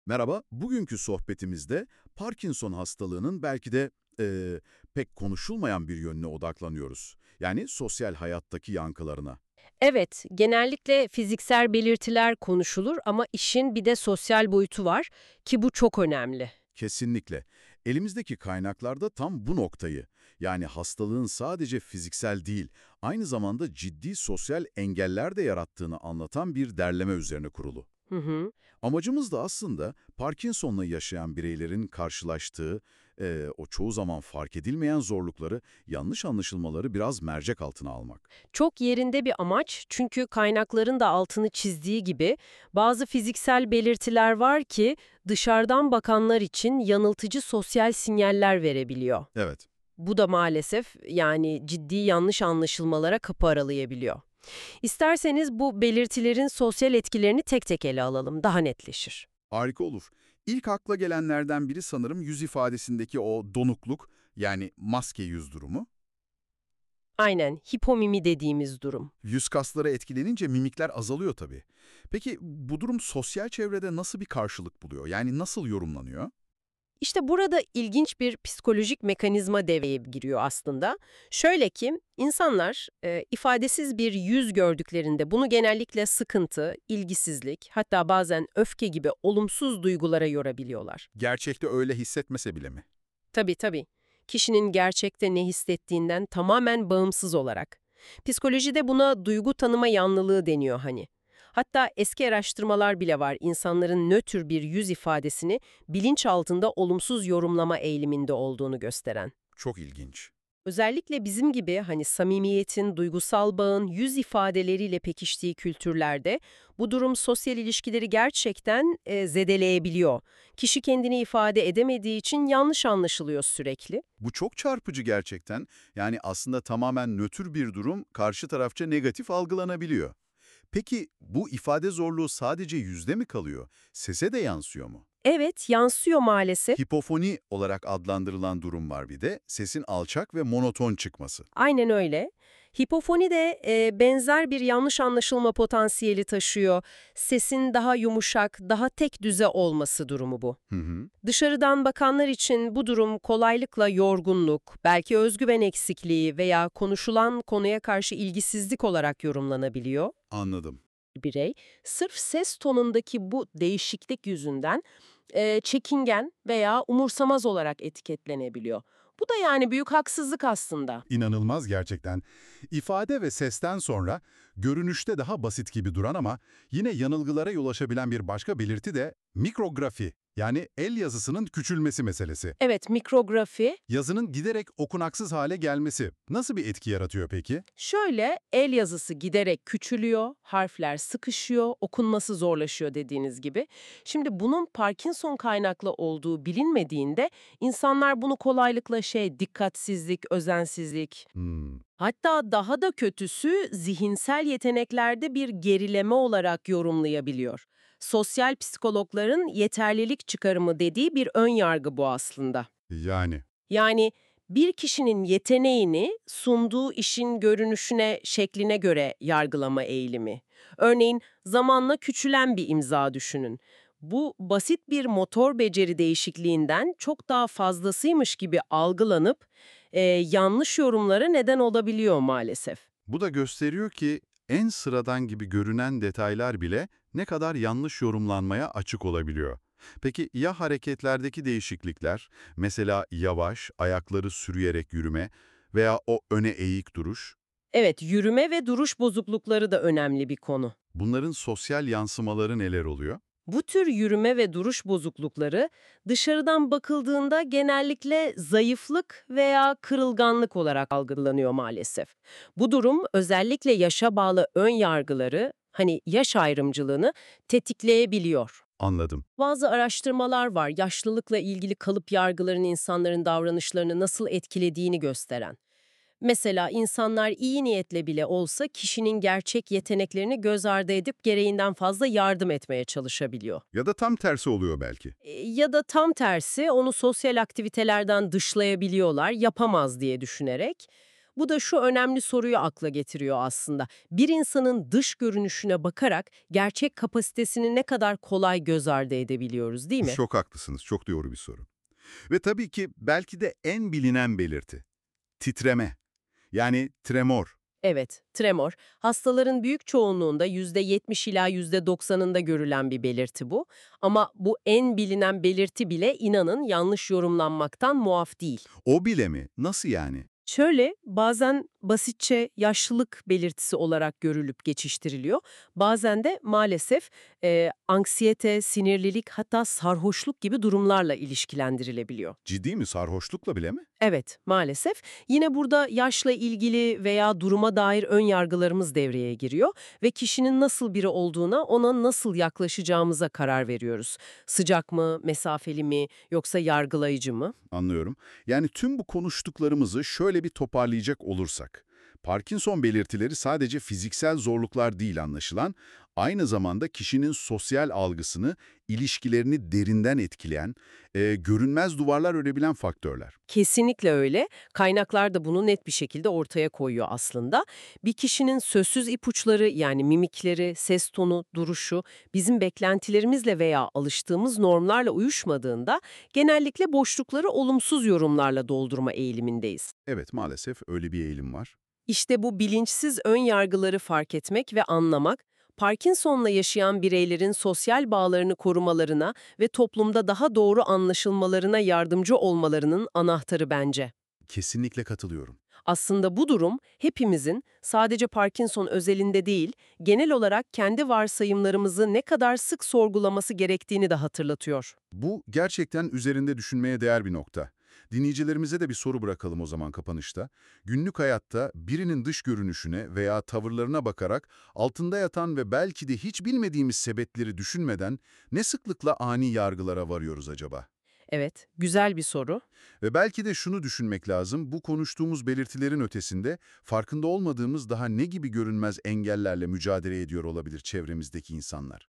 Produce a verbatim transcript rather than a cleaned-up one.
Merhaba, bugünkü sohbetimizde Parkinson hastalığının belki de eee, pek konuşulmayan bir yönüne odaklanıyoruz. Yani sosyal hayattaki yankılarına. Evet, genellikle fiziksel belirtiler konuşulur ama işin bir de sosyal boyutu var ki bu çok önemli. Kesinlikle. Elimizdeki kaynaklarda tam bu noktayı, yani hastalığın sadece fiziksel değil, aynı zamanda ciddi sosyal engeller de yarattığını anlatan bir derleme üzerine kurulu. Hı hı. Amacımız da aslında Parkinson'la yaşayan bireylerin karşılaştığı, eee, o çoğu zaman fark edilmeyen zorlukları, yanlış anlaşılmaları biraz mercek altına almak. Çok yerinde bir amaç çünkü kaynakların da altını çizdiği gibi bazı fiziksel belirtiler var ki dışarıdan bakanlar için yanıltıcı sosyal sinyaller verebiliyor. Evet. Bu da maalesef yani ciddi yanlış anlaşılmalara kapı aralayabiliyor. İsterseniz bu belirtilerin sosyal etkilerini tek tek ele alalım, daha netleşir. Harika olur. İlk akla gelenlerden biri sanırım yüz ifadesindeki o donukluk, yani maske yüz durumu. Aynen, hipomimi dediğimiz durum. Yüz kasları etkilenince mimikler azalıyor tabii. Peki bu durum sosyal çevrede nasıl bir karşılık buluyor? Yani nasıl yorumlanıyor? İşte burada ilginç bir psikolojik mekanizma devreye giriyor aslında. Şöyle ki, insanlar e, ifadesiz bir yüz gördüklerinde bunu genellikle sıkıntı, ilgisizlik, hatta bazen öfke gibi olumsuz duygulara yorabiliyorlar. Gerçekte öyle hissetmese bile mi? Tabii tabii, kişinin gerçekte ne hissettiğinden tamamen bağımsız olarak. Psikolojide buna duygu tanıma yanlılığı deniyor hani. Hatta eski araştırmalar bile var insanların nötr bir yüz ifadesini bilinç altında olumsuz yorumlama eğiliminde olduğunu gösteren. Çok ilginç. Özellikle bizim gibi hani samimiyetin, duygusal bağın yüz ifadeleriyle pekiştiği kültürlerde bu durum sosyal ilişkileri gerçekten e, zedeleyebiliyor. Kişi kendini ifade edemediği için yanlış anlaşılıyor sürekli. Bu çok çarpıcı gerçekten. Yani aslında tamamen nötr bir durum karşı tarafça negatif algılanabiliyor. Peki bu ifade zorluğu sadece yüzde mi kalıyor? Sese de yansıyor mu? Evet, yansıyor maalesef. Hipofoni olarak adlandırılan durum var bir de, sesin alçak ve monoton çıkması. Aynen öyle. Hipofoni de e, benzer bir yanlış anlaşılma potansiyeli taşıyor. Sesin daha yumuşak, daha tek düze olması durumu bu. Hı hı, Dışarıdan bakanlar için bu durum kolaylıkla yorgunluk, belki özgüven eksikliği veya konuşulan konuya karşı ilgisizlik olarak yorumlanabiliyor. anladım. Birey, sırf ses tonundaki bu değişiklik yüzünden e, çekingen veya umursamaz olarak etiketlenebiliyor. Bu da yani büyük haksızlık aslında. İnanılmaz gerçekten. İfade ve sesten sonra görünüşte daha basit gibi duran ama yine yanılgılara yol açabilen bir başka belirti de mikrografi, yani el yazısının küçülmesi meselesi. Evet, mikrografi. Yazının giderek okunaksız hale gelmesi nasıl bir etki yaratıyor peki? Şöyle, el yazısı giderek küçülüyor, harfler sıkışıyor, okunması zorlaşıyor dediğiniz gibi. Şimdi bunun Parkinson kaynaklı olduğu bilinmediğinde insanlar bunu kolaylıkla şey, dikkatsizlik, özensizlik, Hmm, hatta daha da kötüsü zihinsel yeteneklerde bir gerileme olarak yorumlayabiliyor. Sosyal psikologların yeterlilik çıkarımı dediği bir ön yargı bu aslında. yani Yani bir kişinin yeteneğini sunduğu işin görünüşüne, şekline göre yargılama eğilimi. Örneğin zamanla küçülen bir imza düşünün. Bu basit bir motor beceri değişikliğinden çok daha fazlasıymış gibi algılanıp e, yanlış yorumlara neden olabiliyor maalesef. bu da gösteriyor ki en sıradan gibi görünen detaylar bile ne kadar yanlış yorumlanmaya açık olabiliyor. Peki ya hareketlerdeki değişiklikler, mesela yavaş, ayakları sürüyerek yürüme veya o öne eğik duruş, Evet, yürüme ve duruş bozuklukları da önemli bir konu. bunların sosyal yansımaları neler oluyor? Bu tür yürüme ve duruş bozuklukları dışarıdan bakıldığında genellikle zayıflık veya kırılganlık olarak algılanıyor maalesef. Bu durum özellikle yaşa bağlı ön yargıları, hani yaş ayrımcılığını tetikleyebiliyor. Anladım. Bazı araştırmalar var yaşlılıkla ilgili kalıp yargıların insanların davranışlarını nasıl etkilediğini gösteren. Mesela insanlar iyi niyetle bile olsa kişinin gerçek yeteneklerini göz ardı edip gereğinden fazla yardım etmeye çalışabiliyor. Ya da tam tersi oluyor belki. E, Ya da tam tersi onu sosyal aktivitelerden dışlayabiliyorlar, yapamaz diye düşünerek. Bu da şu önemli soruyu akla getiriyor aslında. Bir insanın dış görünüşüne bakarak gerçek kapasitesini ne kadar kolay göz ardı edebiliyoruz, değil mi? Çok haklısınız, çok doğru bir soru. Ve tabii ki belki de en bilinen belirti, titreme, yani tremor. Evet, tremor, hastaların büyük çoğunluğunda yüzde yetmiş ila yüzde doksanında görülen bir belirti bu. Ama bu en bilinen belirti bile inanın yanlış yorumlanmaktan muaf değil. O bile mi? Nasıl yani? Şöyle, bazen basitçe yaşlılık belirtisi olarak görülüp geçiştiriliyor. Bazen de maalesef e, anksiyete, sinirlilik hatta sarhoşluk gibi durumlarla ilişkilendirilebiliyor. Ciddi mi? Sarhoşlukla bile mi? Evet, maalesef. Yine burada yaşla ilgili veya duruma dair ön yargılarımız devreye giriyor ve kişinin nasıl biri olduğuna, ona nasıl yaklaşacağımıza karar veriyoruz. Sıcak mı, mesafeli mi, yoksa yargılayıcı mı? Anlıyorum. Yani tüm bu konuştuklarımızı şöyle bir toparlayacak olursak. Parkinson belirtileri sadece fiziksel zorluklar değil anlaşılan, aynı zamanda kişinin sosyal algısını, ilişkilerini derinden etkileyen, e, görünmez duvarlar örebilen faktörler. Kesinlikle öyle. Kaynaklar da bunu net bir şekilde ortaya koyuyor aslında. Bir kişinin sözsüz ipuçları yani mimikleri, ses tonu, duruşu bizim beklentilerimizle veya alıştığımız normlarla uyuşmadığında genellikle boşlukları olumsuz yorumlarla doldurma eğilimindeyiz. Evet, maalesef öyle bir eğilim var. İşte bu bilinçsiz ön yargıları fark etmek ve anlamak, Parkinson'la yaşayan bireylerin sosyal bağlarını korumalarına ve toplumda daha doğru anlaşılmalarına yardımcı olmalarının anahtarı bence. Kesinlikle katılıyorum. Aslında bu durum hepimizin sadece Parkinson özelinde değil, genel olarak kendi varsayımlarımızı ne kadar sık sorgulaması gerektiğini de hatırlatıyor. Bu gerçekten üzerinde düşünmeye değer bir nokta. Dinleyicilerimize de bir soru bırakalım o zaman kapanışta. Günlük hayatta birinin dış görünüşüne veya tavırlarına bakarak altında yatan ve belki de hiç bilmediğimiz sebepleri düşünmeden ne sıklıkla ani yargılara varıyoruz acaba? Evet, güzel bir soru. Ve belki de şunu düşünmek lazım, bu konuştuğumuz belirtilerin ötesinde farkında olmadığımız daha ne gibi görünmez engellerle mücadele ediyor olabilir çevremizdeki insanlar?